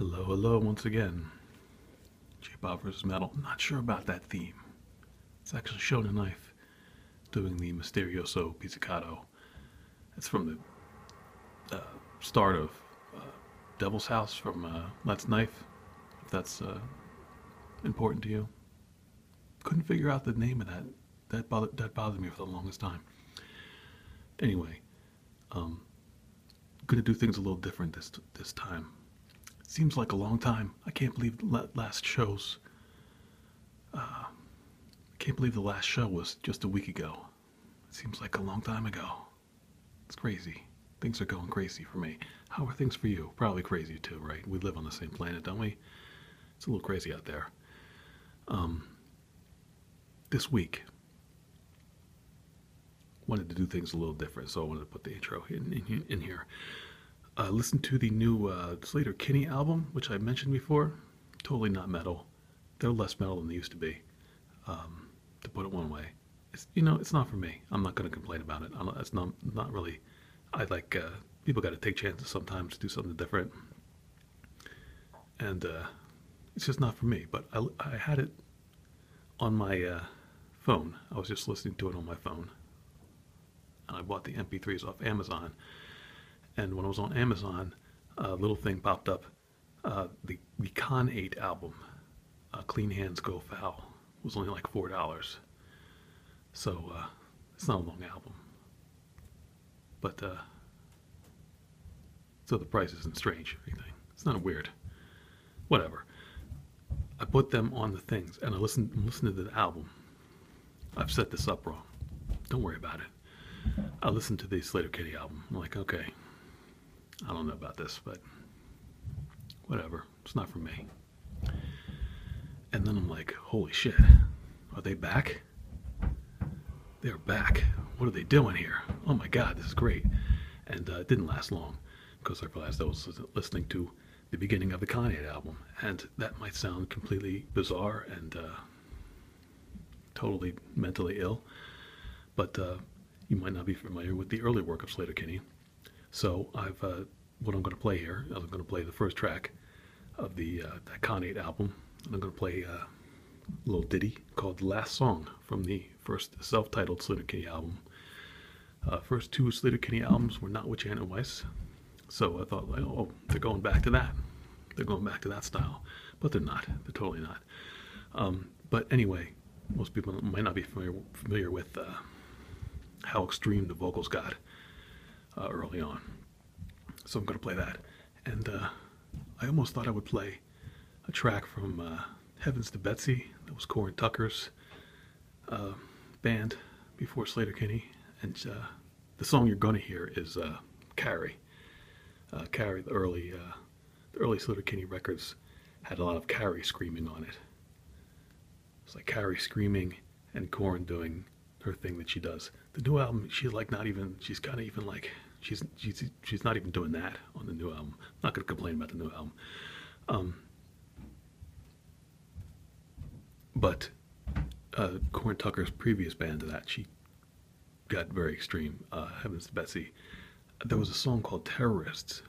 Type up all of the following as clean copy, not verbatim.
Hello, hello, once again. J-Pop vs. Metal. Not sure about that theme. It's actually Shonen Knife doing the Mysterioso Pizzicato. It's from the start of Devil's House from Let's Knife, if that's important to you. Couldn't figure out the name of that. That bothered me for the longest time. Anyway, gonna do things a little different this time. Seems like a long time. I can't believe the last shows. I can't believe the last show was just a week ago. It seems like a long time ago. It's crazy. Things are going crazy for me. How are things for you? Probably crazy too, right? We live on the same planet, don't we? It's a little crazy out there. This week, wanted to do things a little different, so I wanted to put the intro in here. Listen to the new Sleater-Kinney album, which I mentioned before. Totally not metal. They're less metal than they used to be, to put it one way. It's not for me. I'm not going to complain about it. It's not really. I like people got to take chances sometimes, do something different, and it's just not for me. But I had it on my phone. I was just listening to it on my phone, and I bought the MP3s off Amazon. And when I was on Amazon, a little thing popped up. The Con 8 album, Clean Hands Go Foul, was only like $4. So it's not a long album. But so the price isn't strange or anything. It's not weird. Whatever. I put them on the things and I listened to the album. I've set this up wrong. Don't worry about it. I listened to the Sleater-Kinney album. I'm like, okay, I don't know about this, but whatever. It's not for me. And then I'm like, holy shit. Are they back? They're back. What are they doing here? Oh my god, this is great. And it didn't last long because I realized I was listening to the beginning of the Con 8 album. And that might sound completely bizarre and totally mentally ill. But you might not be familiar with the early work of Sleater-Kinney. So what I'm going to play here, I'm going to play the first track of the that Con 8 album, and I'm going to play a little ditty called "The Last Song" from the first self-titled Sleater-Kinney album. First two Sleater-Kinney albums were not with Janet Weiss, so I thought, like, oh, they're going back to that. They're going back to that style, but they're not. They're totally not. But anyway, most people might not be familiar with how extreme the vocals got early on. So I'm going to play that. And I almost thought I would play a track from Heavens to Betsy. That was Corin Tucker's band before Sleater-Kinney. And the song you're going to hear is Carrie. Carrie, the early Sleater-Kinney records had a lot of Carrie screaming on it. It's like Carrie screaming and Corin doing her thing that she does. The new album, she's kind of even like, she's not even doing that on the new album. I'm not going to complain about the new album. But Corin Tucker's previous band to that, she got very extreme. Heavens to Betsy. There was a song called Terrorists.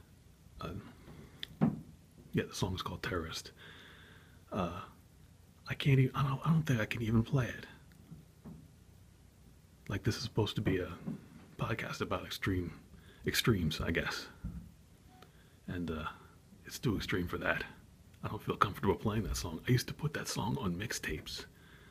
The song's called Terrorist. I don't think I can even play it. Like, this is supposed to be a podcast about extremes, I guess. And it's too extreme for that. I don't feel comfortable playing that song. I used to put that song on mixtapes.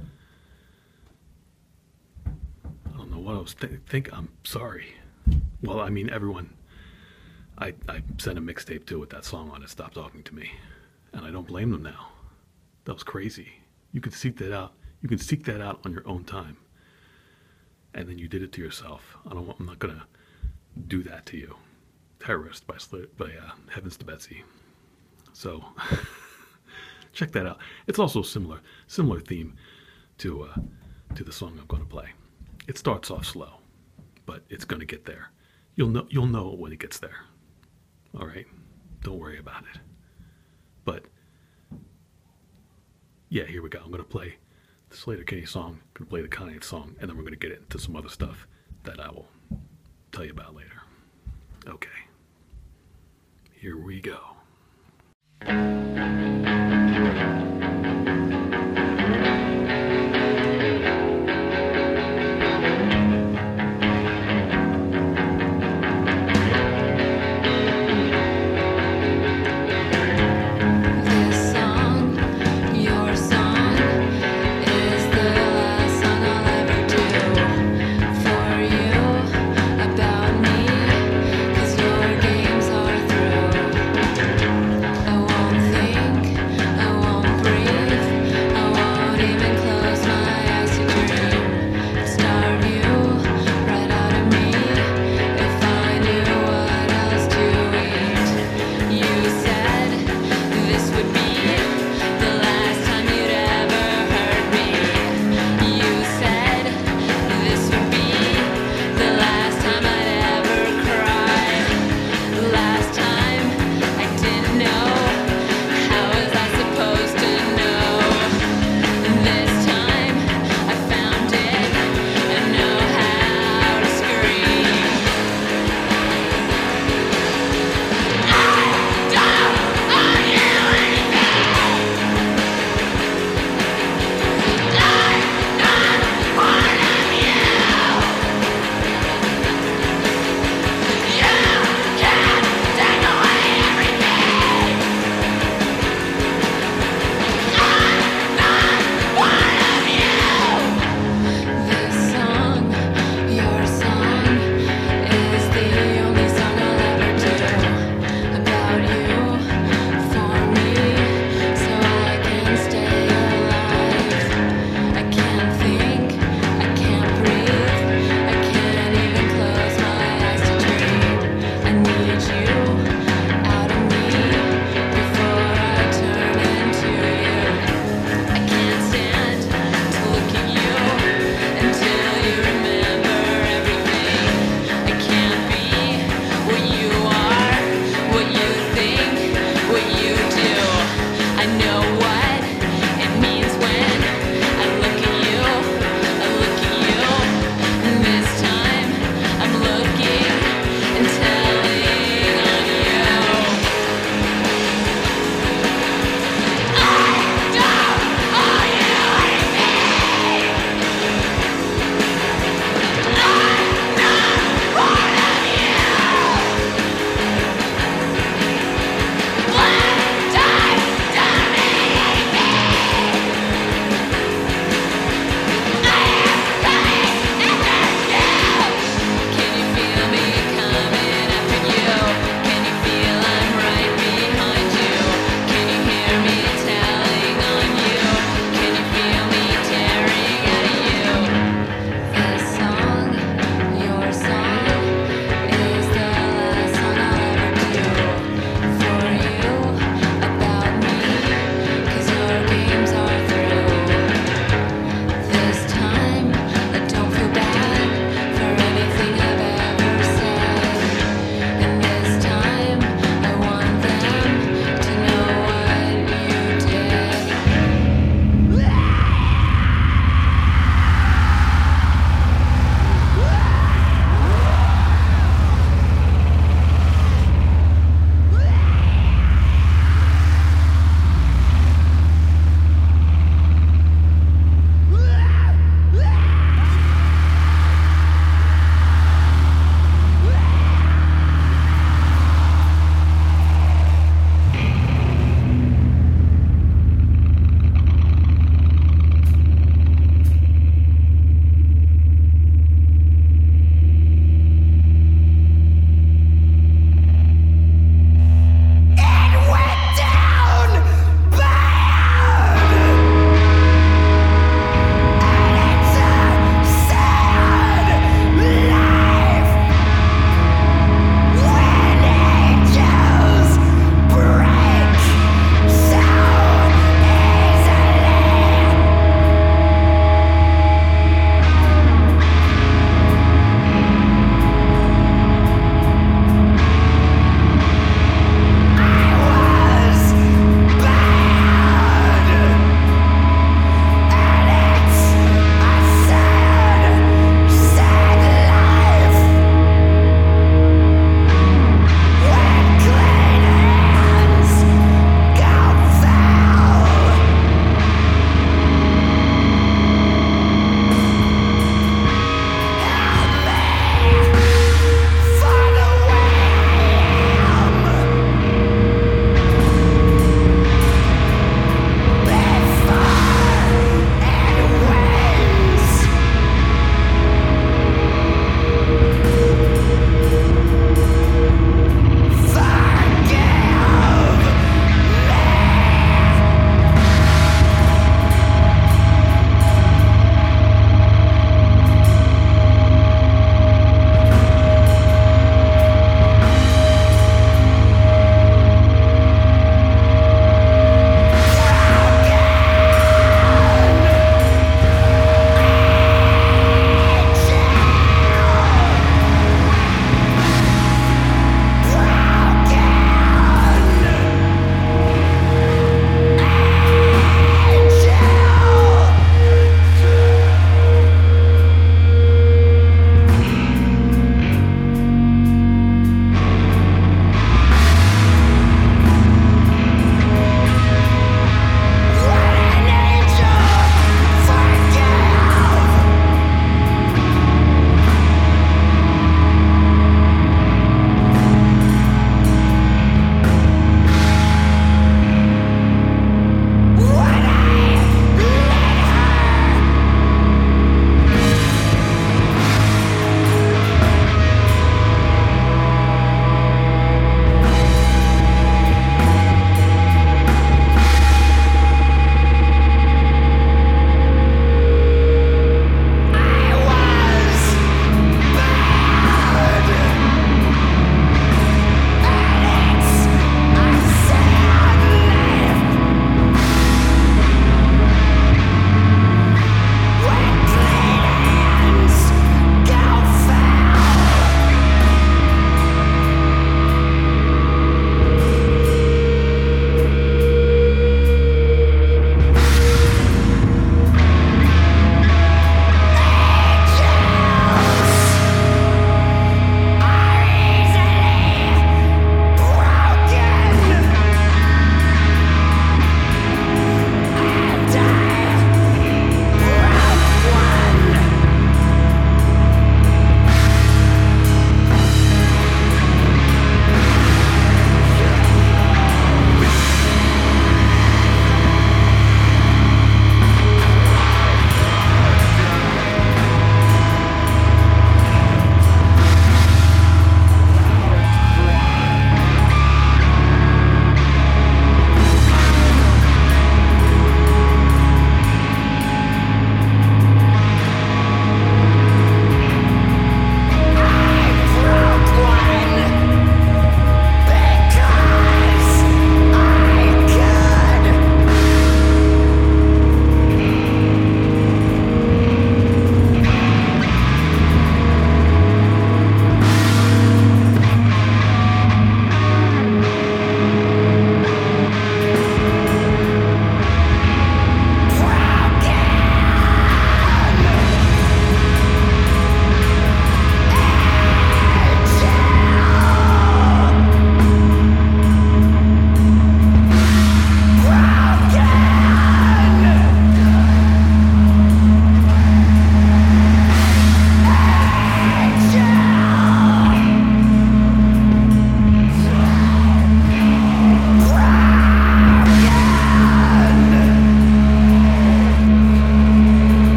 I don't know what I was I'm sorry. Well, I mean, everyone I sent a mixtape to with that song on it stopped talking to me. And I don't blame them now. That was crazy. You can seek that out. You can seek that out on your own time. And then you did it to yourself. I'm not gonna do that to you. Terrorist by Heavens to Betsy. So check that out. It's also similar theme to the song I'm going to play. It starts off slow, but it's going to get there. You'll know when it gets there. All right, don't worry about it. But yeah, here we go. I'm going to play the Sleater-Kinney song, I'm going to play the Con 8 song, and then we're going to get into some other stuff that I will tell you about later. Okay, here we go. This song, your song, is the last song I'll ever do for you about me, 'cause your games are through. I won't think, I won't breathe, I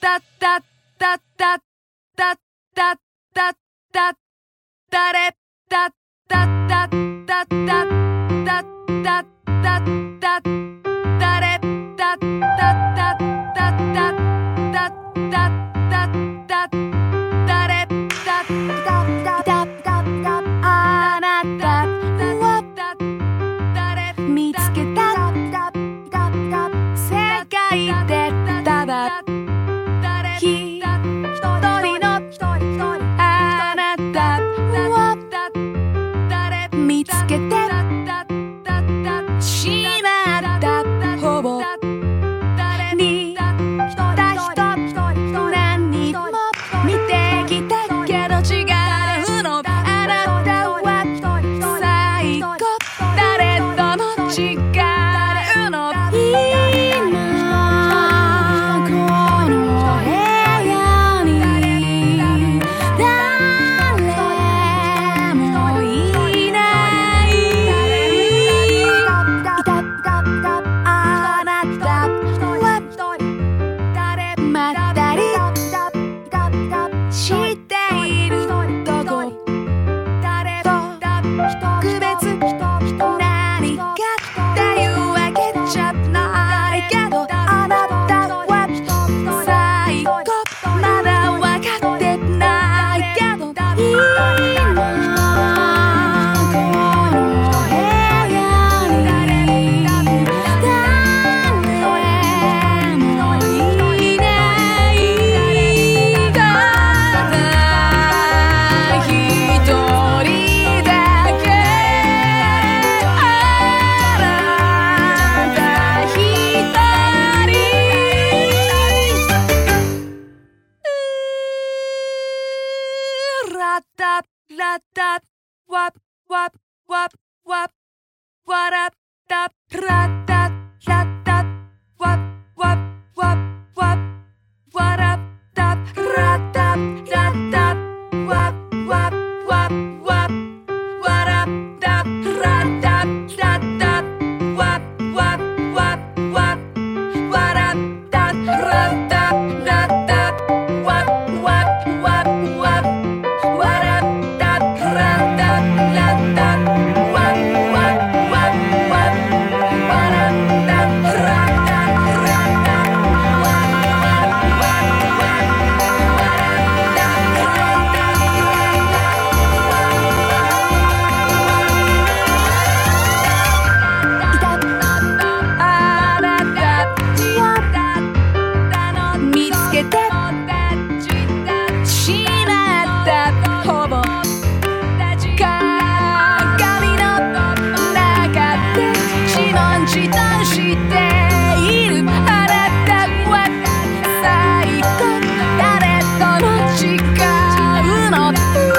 見つけた世界でただ一人のあなたを見つけてしまったほぼ似た人何も見てきたけど違うのあなたは最高誰とも違うの今この部屋に誰もいないあなたはまったりしているどこ特別何かっていうわけじゃないけどあなたは最高まだわかってないけど今この部屋に誰もいないただ一人だけあなた一人ラタラタワワワワワラタラタラタワワワワワラタラタラタワワワワワラタラタラタワワワワワラタラタラタワワワワワラタラタラタワワワワワラタラタラタワワあなたを見つけてしまったほぼ鏡の中で自問自答しているあなたは最高誰とも違うの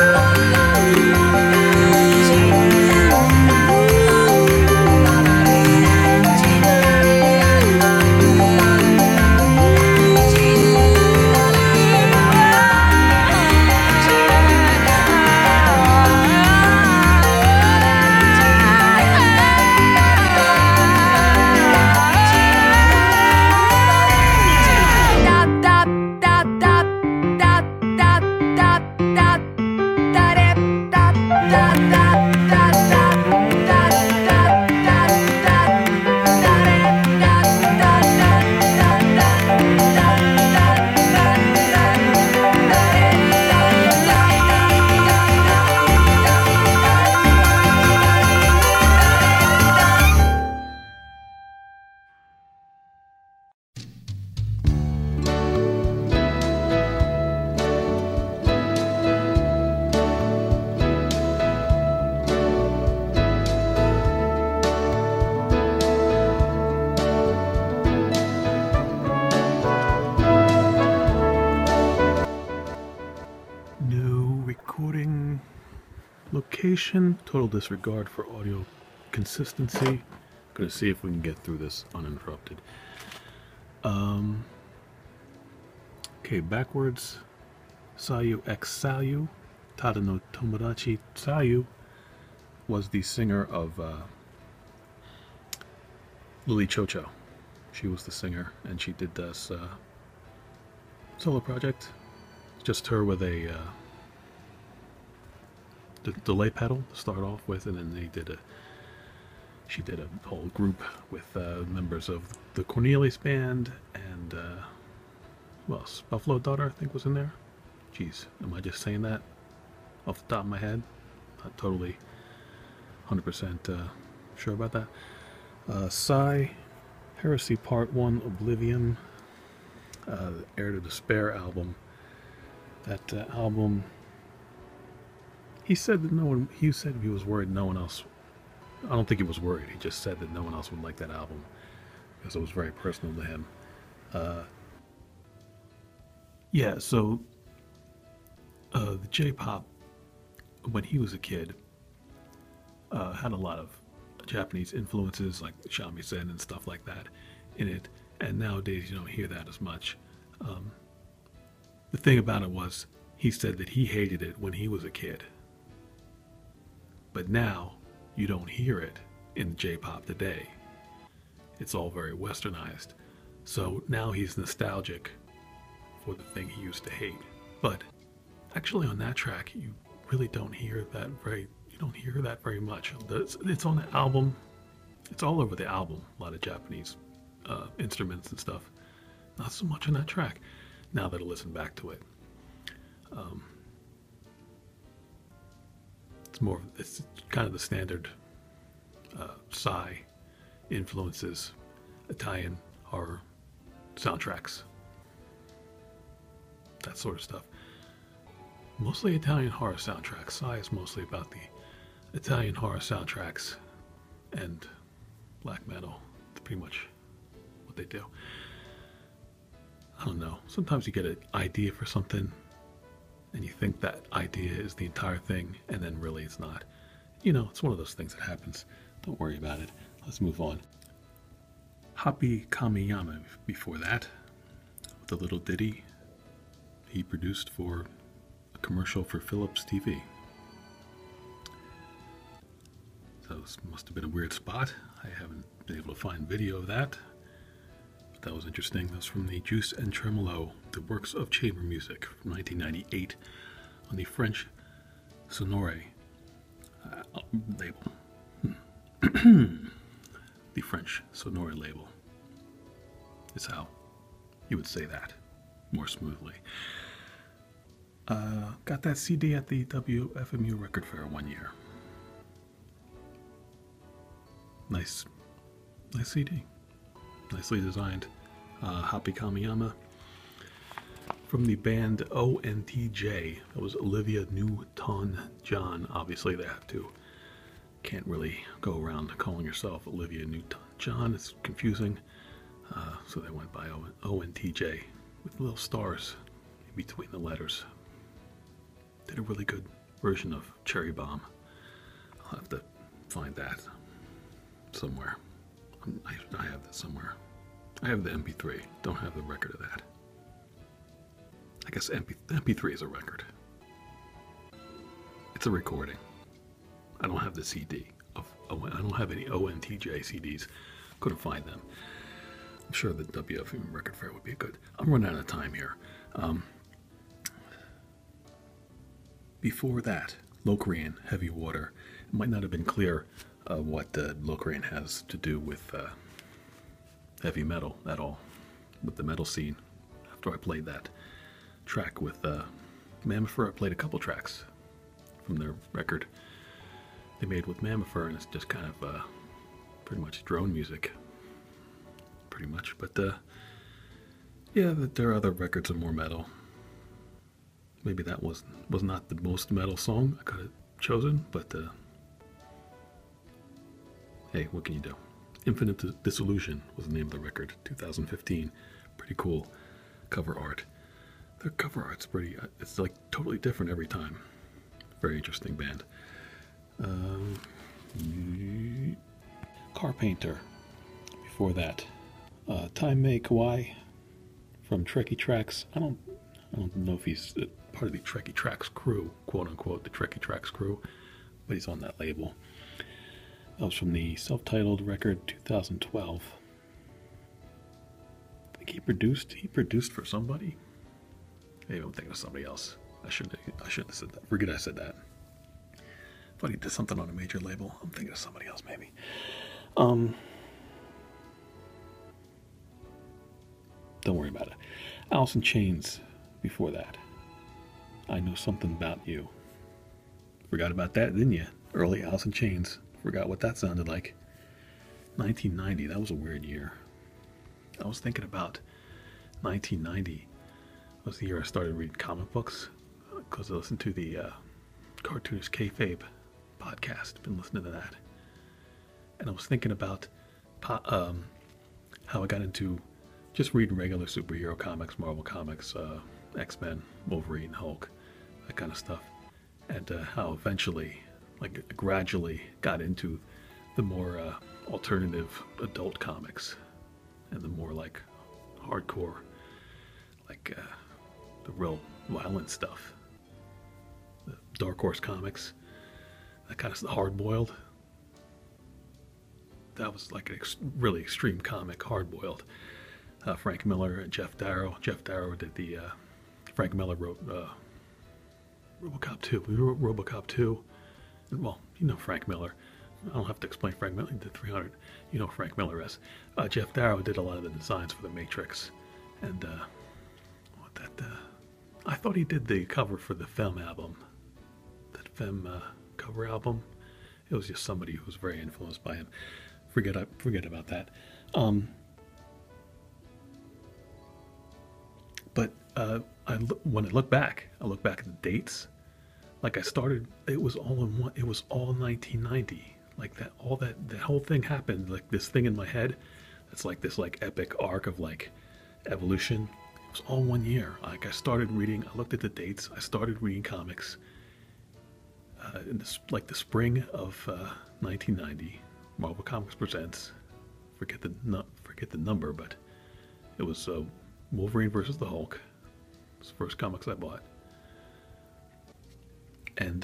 New recording location. Total disregard for audio consistency. Gonna see if we can get through this uninterrupted. Okay, backwards. Sayu X Sayu. Tada no Tomodachi. Sayu was the singer of Lily Chocho. She was the singer, and she did this solo project. Just her with a delay pedal to start off with, and then she did a whole group with members of the Cornelius Band and who else? Buffalo Daughter, I think, was in there. Jeez, am I just saying that off the top of my head? Not totally 100% sure about that. Psy, Heresy Part 1, Oblivion, the Heir to Despair album. That album, he said that he said he was worried no one else, I don't think he was worried, he just said that no one else would like that album because it was very personal to him. Yeah, so the J-pop, when he was a kid, had a lot of Japanese influences like shamisen and stuff like that in it, and nowadays you don't hear that as much. The thing about it was, he said that he hated it when he was a kid, but now you don't hear it in J-pop today. It's all very westernized, so now he's nostalgic for the thing he used to hate. But actually on that track you really don't hear that very much. It's on the album, it's all over the album, a lot of Japanese instruments and stuff. Not so much on that track now that I listen back to it. It's kind of the standard Psy influences, Italian horror soundtracks, that sort of stuff. Mostly Italian horror soundtracks. Psy is mostly about the Italian horror soundtracks and black metal. That's pretty much what they do. I don't know. Sometimes you get an idea for something and you think that idea is the entire thing, and then really it's not. You know, it's one of those things that happens. Don't worry about it. Let's move on. Happy Kamiyama before that, with a little ditty he produced for a commercial for Philips TV. So this must have been a weird spot. I haven't been able to find video of that. But that was interesting. That was from the Juice and Tremolo, The Works of Chamber Music, from 1998 on the French Sonore label. The French Sonore label is how you would say that more smoothly. Got that CD at the WFMU Record Fair one year. Nice CD. Nicely designed. Happy Kamiyama from the band ONTJ. That was Olivia Newton-John. Obviously they have to. Can't really go around calling yourself Olivia Newton-John. It's confusing. So they went by ONTJ with little stars in between the letters. Did a really good version of Cherry Bomb. I'll have to find that somewhere. I have that somewhere. I have the MP3. Don't have the record of that. I guess MP3 is a record. It's a recording. I don't have the CD. I don't have any ONTJ CDs. Couldn't find them. I'm sure the WFM Record Fair would be good. I'm running out of time here. Before that, Locrian, Heavy Water. It might not have been clear what Locrian has to do with heavy metal at all, with the metal scene. After I played that track with Mammofer, I played a couple tracks from their record they made with Mammofer, and it's just kind of pretty much drone music, pretty much. But yeah, their other records are more metal. Maybe that was not the most metal song I could have chosen, but hey, what can you do? Infinite Disillusion was the name of the record, 2015. Pretty cool cover art. Their cover art's pretty, it's like totally different every time. Very interesting band. Carpainter, before that. Time May Kawai from Trekkie Tracks. I don't know if he's part of the Trekkie Tracks crew, quote unquote, the Trekkie Tracks crew, but he's on that label. That was from the self-titled record 2012. I think he produced for somebody. Maybe I'm thinking of somebody else. I shouldn't have said that. Forget I said that. Thought he did something on a major label. I'm thinking of somebody else, maybe. Don't worry about it. Alice in Chains before that. I Know Something About You. Forgot about that, didn't you? Early Alice in Chains. Forgot what that sounded like. 1990, that was a weird year. I was thinking about 1990. Was the year I started reading comic books because I listened to the Cartoonist Kayfabe podcast. Been listening to that, and I was thinking about how I got into just reading regular superhero comics, Marvel comics, X-Men, Wolverine, Hulk, that kind of stuff, and how eventually, like gradually, got into the more alternative adult comics and the more like hardcore, like the real violent stuff, the Dark Horse comics, that kind of hard-boiled. That was like a really extreme comic, hard-boiled. Frank Miller and Jeff Darrow. Jeff Darrow did the. Frank Miller wrote RoboCop 2. We wrote RoboCop 2. Well, you know Frank Miller. I don't have to explain Frank Miller. He did 300. You know Frank Miller is. Jeff Darrow did a lot of the designs for the Matrix, and I thought he did the cover for the Femme album. That Femme cover album. It was just somebody who was very influenced by him. Forget about that. But when I look back at the dates. Like I started, it was all in one. It was all 1990. Like that whole thing happened. Like this thing in my head. That's like this like epic arc of like evolution. It was all 1 year. Like I started reading. I looked at the dates. I started reading comics. In the spring of 1990, Marvel Comics presents. Forget the number, but it was Wolverine versus the Hulk. It was the first comics I bought. And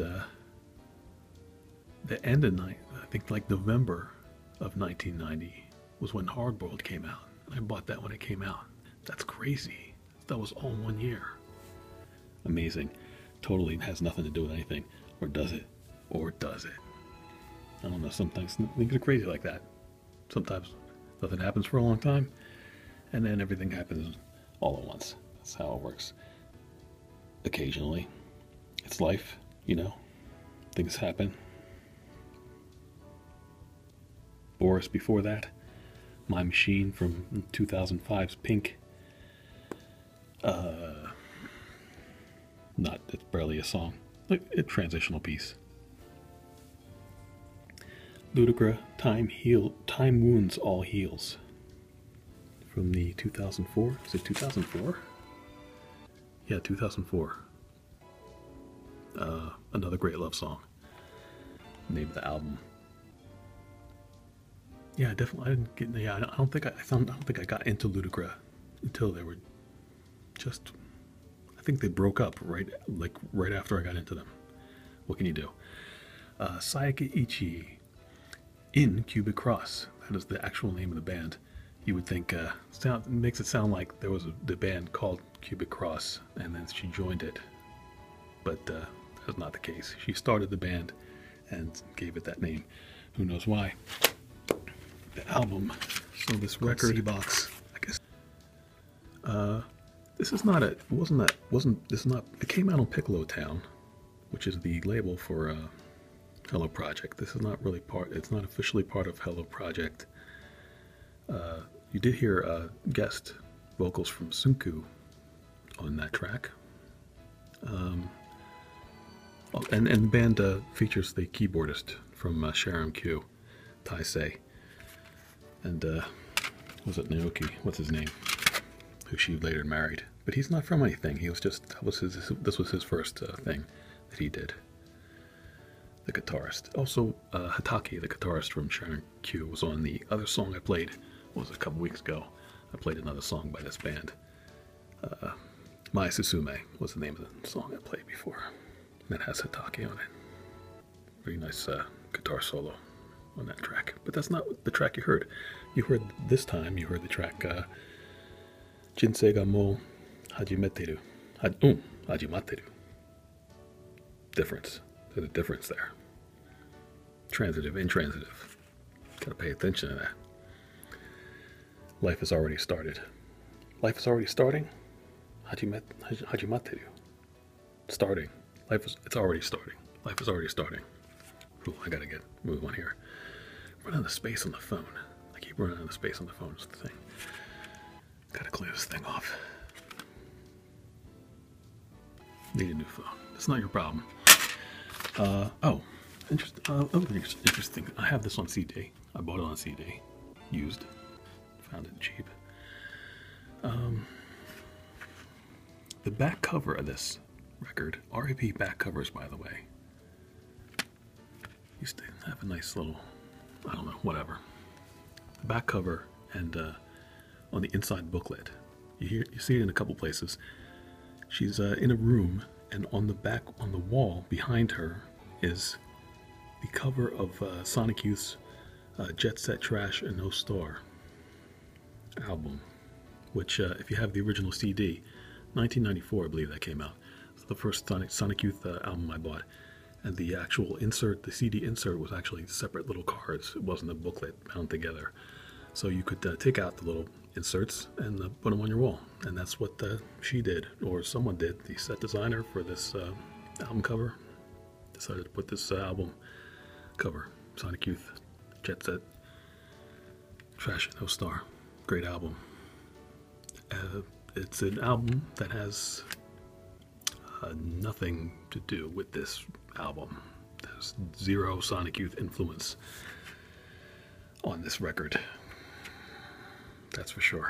the end of I think like November of 1990 was when Hardboiled came out. I bought that when it came out. That's crazy. That was all 1 year. Amazing. Totally has nothing to do with anything. Or does it? Or does it? I don't know. Sometimes things are crazy like that. Sometimes nothing happens for a long time, and then everything happens all at once. That's how it works. Occasionally. It's life, you know. Things happen. Boris before that. My Machine from 2005's Pink. It's barely a song. Like a transitional piece. Ludacra, Time Wounds All Heals. From the 2004. Is it 2004? Yeah, 2004. Another great love song. Name of the album. Yeah, definitely. I didn't get. Yeah, I don't think I got into Ludacra until they were just. I think they broke up right after I got into them. What can you do? Sayaka Ichi in Cubic Cross. That is the actual name of the band. You would think makes it sound like there was the band called Cubic Cross and then she joined it, but that's not the case. She started the band and gave it that name. Who knows why? The album. So this record. C-Box. I guess. This is not a. This is not. It came out on Piccolo Town, which is the label for Hello Project. This is not really part. It's not officially part of Hello Project. You did hear guest vocals from Sunku on that track. And the band features the keyboardist from Sharon Q, Taisei. And was it Naoki? What's his name? Who she later married. But he's not from anything. He was just this was his first thing that he did. The guitarist. Also, Hatake, the guitarist from Sharon Q, was on the other song I played. Was a couple weeks ago. I played another song by this band. Mai Susume was the name of the song I played before. And it has Hatake on it. Very nice guitar solo on that track. But that's not the track you heard. You heard the track Jinsei ga mo Hajimeteru. Hajimateru. Difference. There's a difference there. Transitive, intransitive. Gotta pay attention to that. Life has already started. Life is already starting? Hajimateru. Starting. It's already starting. Life is already starting. Ooh, I gotta move on here. Run out of space on the phone. I keep running out of space on the phone, is the thing. Gotta clear this thing off. Need a new phone. It's not your problem. Interesting. I have this on CD. I bought it on CD. Used. Found it cheap. The back cover of this record, RAP back covers, by the way, used to have a nice little, I don't know, whatever. The back cover and on the inside booklet, you see it in a couple places. She's in a room, and on the back, on the wall behind her, is the cover of Sonic Youth's Jet Set Trash and No Star album, which, if you have the original CD, 1994, I believe that came out. It's the first Sonic Youth album I bought. And the actual insert, the CD insert, was actually separate little cards. It wasn't a booklet bound together. So you could take out the little inserts and put them on your wall. And that's what she did, or someone did. The set designer for this album cover decided to put this album cover, Sonic Youth, Jet Set, Trash and No Star. Great album. It's an album that has nothing to do with this album. There's zero Sonic Youth influence on this record. That's for sure.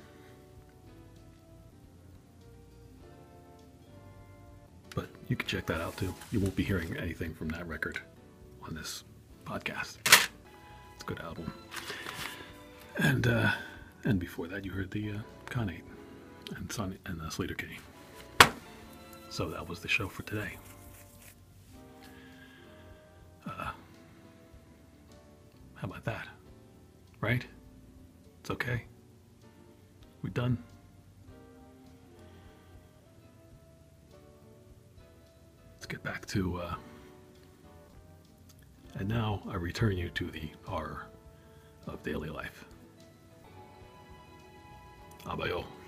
But you can check that out too. You won't be hearing anything from that record on this podcast. It's a good album. And before that, you heard the Khanate and Sleater-Kinney. So that was the show for today. How about that? Right? It's okay. We done? Let's get back to and now I return you to the horror of daily life. Abayo.